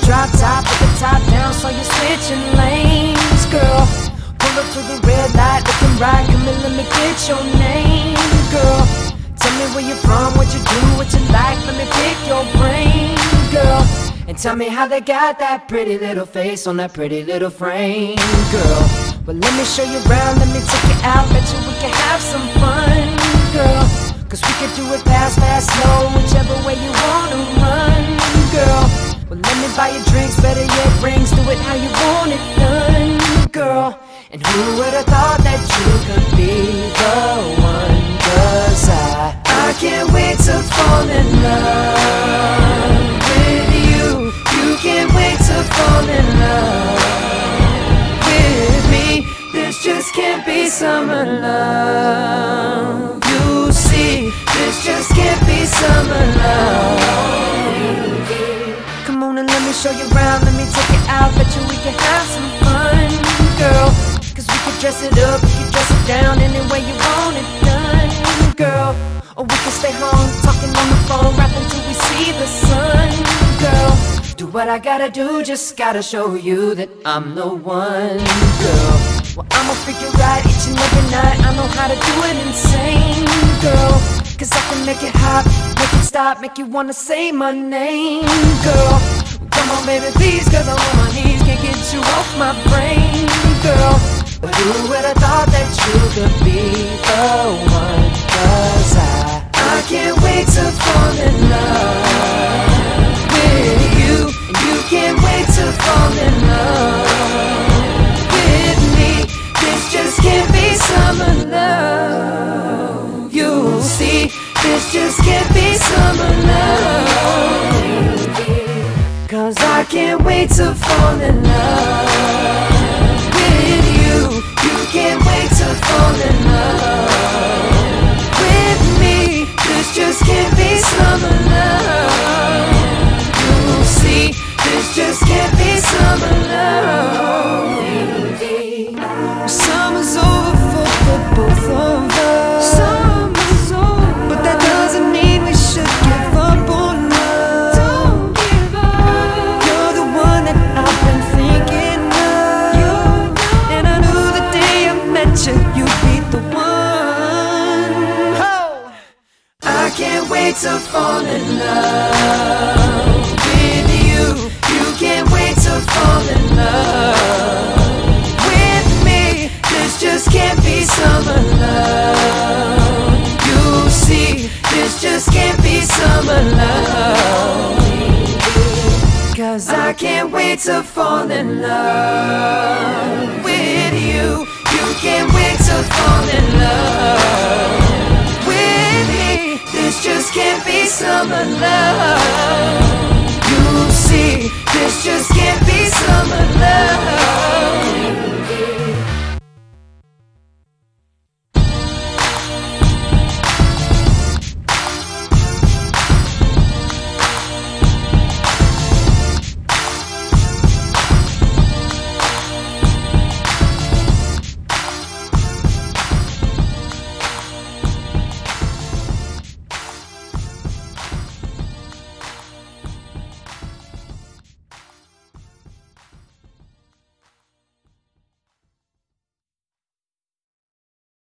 drop top, with the top down, so you're switching lanes, girl. Pull up to the red light, looking right, come and let me get your name, girl. Tell me where you're from, what you do, what you like, let me pick your brain, girl. And tell me how they got that pretty little face on that pretty little frame, girl. Well, let me show you around, let me take you out, bet you we can have some fun, girl. Cause we can do it fast, fast, slow, whichever way you wanna run, girl. Well, let me buy you drinks, better yet rings, do it how you want it done, girl. And who would've thought that you could be the one? Cause I can't wait to fall in love with you. You can't wait to fall in love with me. This just can't be summer love. You see, this just can't be summer love. Come on and let me show you around, let me take you out, bet you we can have some fun, girl. Cause we can dress it up, we can dress it down, any way you want it done, girl. Or we can stay home, talking on the phone, rapping till we see the sun, girl. Do what I gotta do, just gotta show you that I'm the one, girl. Well, I'ma freak you right each and every night, I know how to do it insane, girl. Cause I can make it hot, make it stop, make you wanna say my name, girl. Come on baby please, cause I'm on my knees, can't get you off my brain, girl. But who would've thought that you could be the one? Cause I can't wait to fall in love with you. And you can't wait to fall in love with me. This just can't be summer love. You'll see, this just can't be summer love. Cause I can't wait to fall in love with you. You can't wait to fall in love with me. This just can't be summer love. You'll see, this just can't be summer love. Summer's over for both of us. Summer's over, but that doesn't mean we should give up on love. Don't give up. You're the one that I've been thinking of, and I knew the day I met you, you'd be the one. Oh, I can't wait to fall in love with you. You can't wait to fall in love with me. This just can't be summer love. You see, this just can't be summer love. Cause I can't wait to fall in love with you. You can't wait to fall in love with me. This just can't be summer love.